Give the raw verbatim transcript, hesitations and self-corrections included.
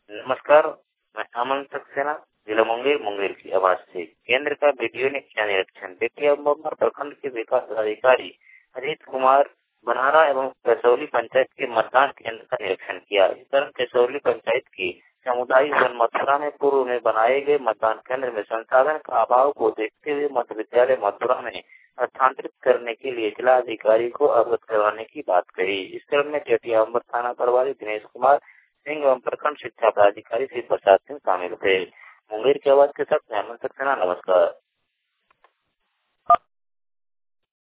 नमस्कार, मैं अमन सक्सेना, जिला मुंगेर मुंगेर की आवाज से। केंद्र का वीडियो ने किया निरीक्षण। देखिए, अब प्रखंड के विकास अधिकारी अजीत कुमार बनारा एवं कसौली पंचायत के मतदान केंद्र का निरीक्षण किया। इस तरह कसौली पंचायत की सामुदायिक वन मथुरा में पूर्व में बनाए गए मतदान केंद्र में संसाधन का अभाव को देखते हुए मध्य विद्यालय मथुरा में स्थानांतरित करने के लिए जिला अधिकारी को अवगत करवाने की बात कही। इस क्रम में चेटिया थाना प्रभारी दिनेश कुमार सिंह एवं प्रखंड शिक्षा पदाधिकारी श्री प्रसाद सिंह शामिल थे। मुंगेर की आवाज के साथ मैं अमन सक्सेना, नमस्कार।